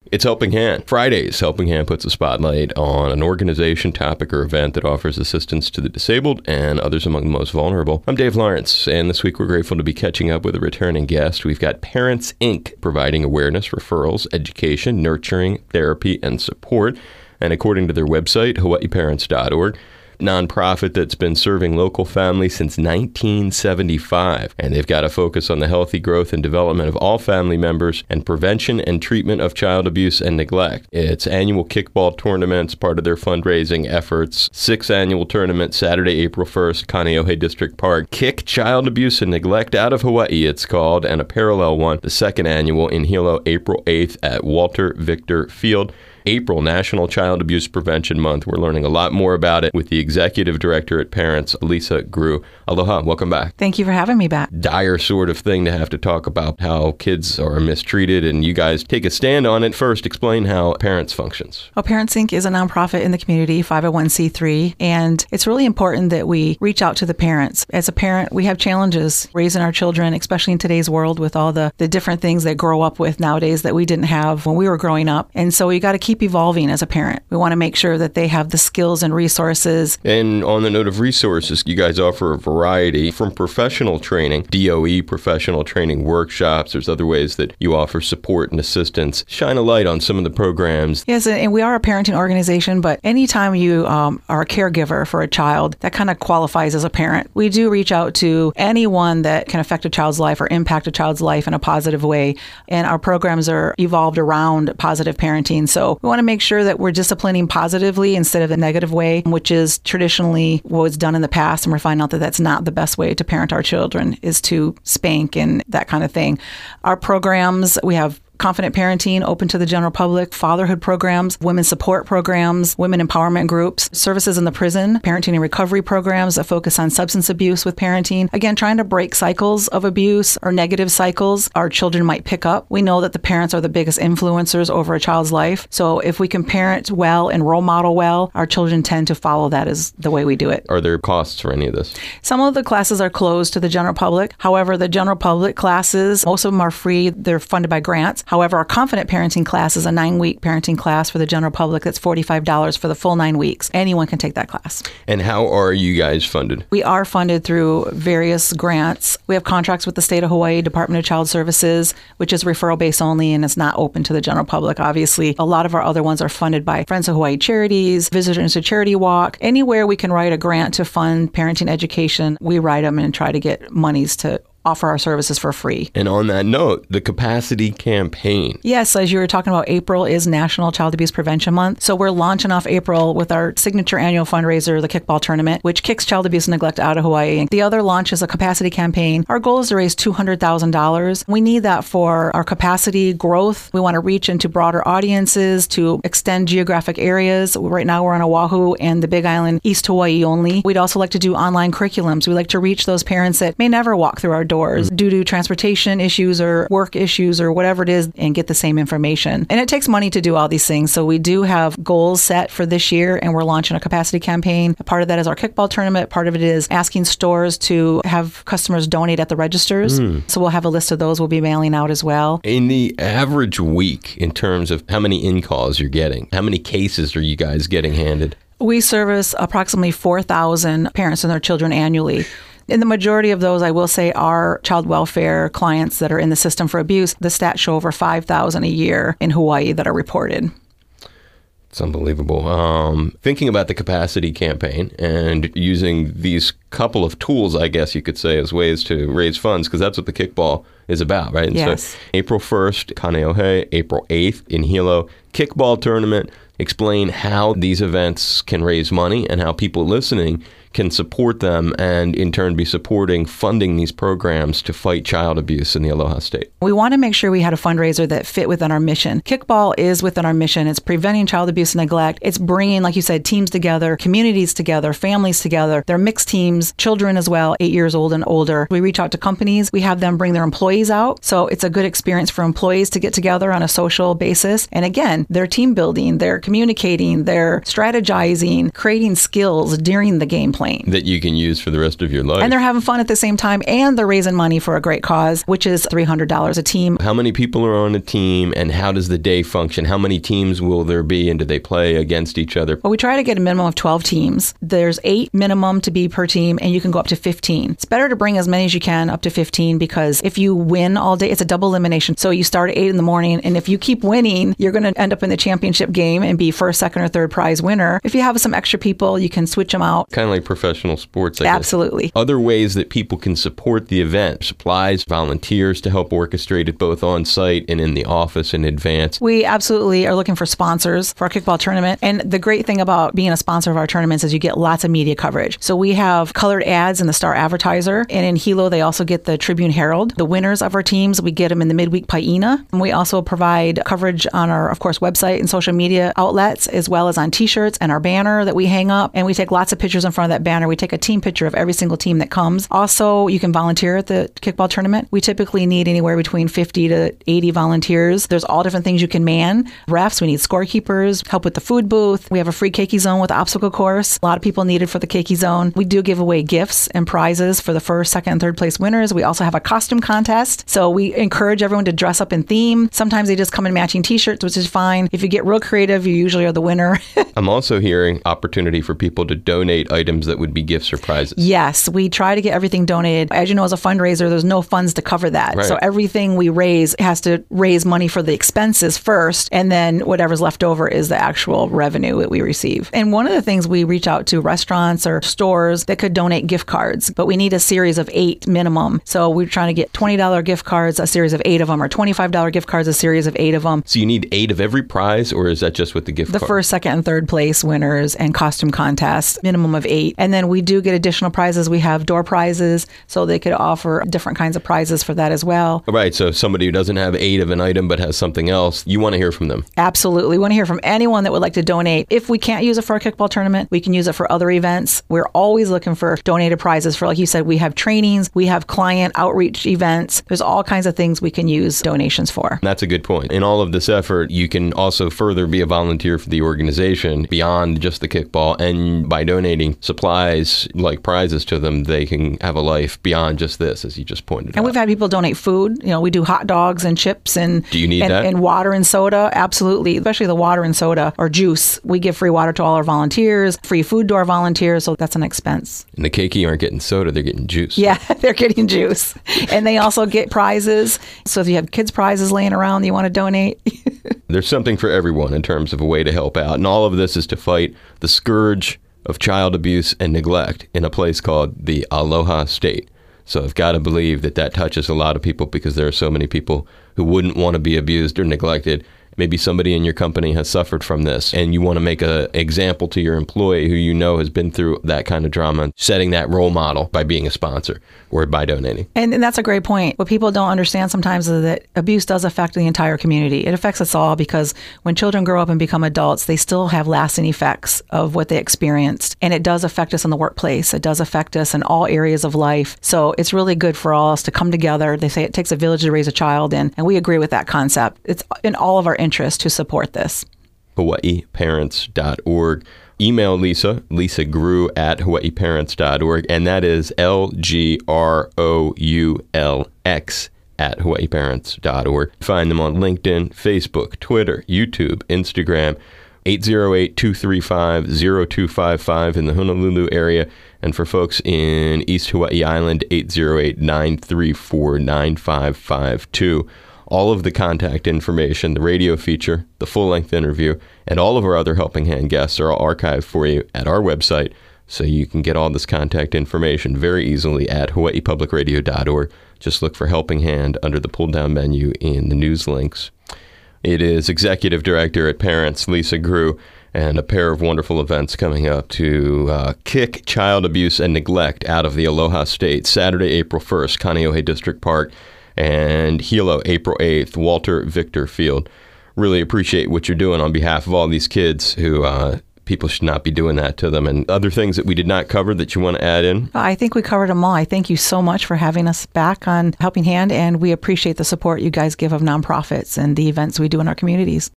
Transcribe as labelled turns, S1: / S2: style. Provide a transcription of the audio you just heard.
S1: It's Helping Hand. Fridays, Helping Hand puts a spotlight on an organization, topic, or event that offers assistance to the disabled and others among the most vulnerable. I'm Dave Lawrence, and this week we're grateful to be catching up with a returning guest. We've got Parents, Inc., providing awareness, referrals, education, nurturing, therapy, and support. And according to their website, hawaiiparents.org, nonprofit that's been serving local families since 1975. And they've got a focus on the healthy growth and development of all family members and prevention and treatment of child abuse and neglect. Its annual kickball tournaments, part of their fundraising efforts. 6th annual tournament, Saturday, April 1st, Kaneohe District Park. Kick Child Abuse and Neglect Out of Hawaii, it's called, and a parallel one, the 2nd annual in Hilo, April 8th at Walter Victor Field. April, National Child Abuse Prevention Month. We're learning a lot more about it with the Executive Director at Parents, Lisa Grew. Aloha, welcome back.
S2: Thank you for having me back.
S1: Dire sort of thing to have to talk about how kids are mistreated, and you guys take a stand on it. First, explain how Parents functions.
S2: Well, Parents, Inc. is a nonprofit in the community, 501c3, and it's really important that we reach out to the parents. As a parent, we have challenges raising our children, especially in today's world with all the different things that grow up with nowadays that we didn't have when we were growing up. And so you got to keep evolving as a parent. We want to make sure that they have the skills and resources.
S1: And on the note of resources, you guys offer a variety from professional training, DOE professional training workshops. There's other ways that you offer support and assistance. Shine a light on some of the programs.
S2: Yes, and we are a parenting organization, but anytime you are a caregiver for a child, that kind of qualifies as a parent. We do reach out to anyone that can affect a child's life or impact a child's life in a positive way. And our programs are evolved around positive parenting. So we want to make sure that we're disciplining positively instead of a negative way, which is traditionally what was done in the past. And we're finding out that that's not the best way to parent our children, is to spank and that kind of thing. Our programs, we have Confident Parenting, open to the general public, fatherhood programs, women's support programs, women empowerment groups, services in the prison, parenting and recovery programs that focus on substance abuse with parenting. Again, trying to break cycles of abuse or negative cycles our children might pick up. We know that the parents are the biggest influencers over a child's life. So if we can parent well and role model well, our children tend to follow that as the way we do it.
S1: Are there costs for any of this?
S2: Some of the classes are closed to the general public. However, the general public classes, most of them are free. They're funded by grants. However, our Confident Parenting class is a 9-week parenting class for the general public. That's $45 for the full 9 weeks. Anyone can take that class.
S1: And how are you guys funded?
S2: We are funded through various grants. We have contracts with the State of Hawaii Department of Child Services, which is referral-based only and it's not open to the general public, obviously. A lot of our other ones are funded by Friends of Hawaii Charities, Visitors to Charity Walk. Anywhere we can write a grant to fund parenting education, we write them and try to get monies to offer our services for free.
S1: And on that note, the capacity campaign.
S2: Yes, as you were talking about, April is National Child Abuse Prevention Month. So we're launching off April with our signature annual fundraiser, the Kickball Tournament, which kicks child abuse and neglect out of Hawaii. The other launch is a capacity campaign. Our goal is to raise $200,000. We need that for our capacity growth. We want to reach into broader audiences to extend geographic areas. Right now we're on Oahu and the Big Island, East Hawaii only. We'd also like to do online curriculums. We like to reach those parents that may never walk through our doors due to transportation issues or work issues or whatever it is, and get the same information. And it takes money to do all these things. So we do have goals set for this year, and we're launching a capacity campaign. A part of that is our kickball tournament. Part of it is asking stores to have customers donate at the registers. So we'll have a list of those we'll be mailing out as well.
S1: In the average week, in terms of how many in-calls you're getting, how many cases are you guys getting handed?
S2: We service approximately 4,000 parents and their children annually. And the majority of those, I will say, are child welfare clients that are in the system for abuse. The stats show over 5,000 a year in Hawaii that are reported.
S1: It's unbelievable. Thinking about the capacity campaign and using these couple of tools, I guess you could say, as ways to raise funds, because that's what the kickball is about, right? And
S2: yes.
S1: So April 1st, Kaneohe, April 8th in Hilo, kickball tournament. Explain how these events can raise money and how people listening can support them and in turn be supporting funding these programs to fight child abuse in the Aloha State.
S2: We want to make sure we had a fundraiser that fit within our mission. Kickball is within our mission. It's preventing child abuse and neglect. It's bringing, like you said, teams together, communities together, families together. They're mixed teams, children as well, 8 years old and older. We reach out to companies. We have them bring their employees employees out. So it's a good experience for employees to get together on a social basis. And again, they're team building, they're communicating, they're strategizing, creating skills during the game playing
S1: that you can use for the rest of your life.
S2: And they're having fun at the same time, and they're raising money for a great cause, which is $300 a team.
S1: How many people are on a team, and how does the day function? How many teams will there be, and do they play against each other?
S2: Well, we try to get a minimum of 12 teams. There's 8 minimum to be per team, and you can go up to 15. It's better to bring as many as you can, up to 15, because if you win all day, it's a double elimination. So you start at 8 in the morning, and if you keep winning, you're going to end up in the championship game and be first, second, or third prize winner. If you have some extra people, you can switch them out.
S1: Kind of like professional sports, I guess.
S2: Absolutely.
S1: Other ways that people can support the event: supplies, volunteers to help orchestrate it both on site and in the office in advance.
S2: We absolutely are looking for sponsors for our kickball tournament. And the great thing about being a sponsor of our tournaments is you get lots of media coverage. So we have colored ads in the Star Advertiser, and in Hilo, they also get the Tribune Herald. The winners of our teams, we get them in the midweek Paina. And we also provide coverage on our, of course, website and social media outlets, as well as on t-shirts and our banner that we hang up. And we take lots of pictures in front of that banner. We take a team picture of every single team that comes. Also, you can volunteer at the kickball tournament. We typically need anywhere between 50 to 80 volunteers. There's all different things you can man. Refs, we need scorekeepers, help with the food booth. We have a free keiki zone with obstacle course. A lot of people need it for the keiki zone. We do give away gifts and prizes for the first, second, and third place winners. We also have a costume contest. So we encourage everyone to dress up in theme. Sometimes they just come in matching t-shirts, which is fine. If you get real creative, you usually are the winner.
S1: I'm also hearing opportunity for people to donate items that would be gifts or prizes.
S2: Yes, we try to get everything donated. As you know, as a fundraiser, there's no funds to cover that.
S1: Right.
S2: So everything we raise has to raise money for the expenses first, and then whatever's left over is the actual revenue that we receive. And one of the things, we reach out to restaurants or stores that could donate gift cards, but we need a series of 8 minimum. So we're trying to get $20 gift cards, a series of 8 of them, or $25 gift cards, a series of 8 of them.
S1: So you need 8 of every prize, or is that just with the gift card?
S2: The first, second, and third place winners and costume contests, minimum of 8. And then we do get additional prizes. We have door prizes, so they could offer different kinds of prizes for that as well.
S1: Right. So somebody who doesn't have 8 of an item but has something else, you want to hear from them.
S2: Absolutely. We want to hear from anyone that would like to donate. If we can't use it for a kickball tournament, we can use it for other events. We're always looking for donated prizes for, like you said, we have trainings, we have client outreach events. There's all kinds of things we can use donations for.
S1: That's a good point. In all of this effort, you can also further be a volunteer for the organization beyond just the kickball. And by donating supplies like prizes to them, they can have a life beyond just this, as you just pointed out.
S2: And we've had people donate food. You know, we do hot dogs and chips and
S1: do you need that?
S2: And water and soda. Absolutely. Especially the water and soda or juice. We give free water to all our volunteers, free food to our volunteers. So that's an expense.
S1: And the keiki aren't getting soda, they're getting juice.
S2: Yeah, they're getting juice. And they also get prizes. So if you have kids' prizes laying around that you want to donate.
S1: There's something for everyone in terms of a way to help out. And all of this is to fight the scourge of child abuse and neglect in a place called the Aloha State. So I've got to believe that that touches a lot of people, because there are so many people who wouldn't want to be abused or neglected. Maybe somebody in your company has suffered from this, and you want to make an example to your employee who you know has been through that kind of drama, setting that role model by being a sponsor or by donating.
S2: And that's a great point. What people don't understand sometimes is that abuse does affect the entire community. It affects us all, because when children grow up and become adults, they still have lasting effects of what they experienced. And it does affect us in the workplace. It does affect us in all areas of life. So it's really good for all us to come together. They say it takes a village to raise a child, and we agree with that concept. It's in all of our interest to support this.
S1: HawaiiParents.org. Email Lisa Grew at HawaiiParents.org, and that is LGROULX at HawaiiParents.org. Find them on LinkedIn, Facebook, Twitter, YouTube, Instagram, 808-235-0255 in the Honolulu area, and for folks in East Hawaii Island, 808-934-9552. All of the contact information, the radio feature, the full-length interview, and all of our other Helping Hand guests are all archived for you at our website, so you can get all this contact information very easily at hawaiipublicradio.org. Just look for Helping Hand under the pull-down menu in the news links. It is Executive Director at Parents, Lisa Grew, and a pair of wonderful events coming up to kick child abuse and neglect out of the Aloha State. Saturday, April 1st, Kaneohe District Park, and Hilo, April 8th, Walter Victor Field. Really appreciate what you're doing on behalf of all these kids who people should not be doing that to them, and other things that we did not cover that you want to add in?
S2: I think we covered them all. I thank you so much for having us back on Helping Hand, and we appreciate the support you guys give of nonprofits and the events we do in our communities.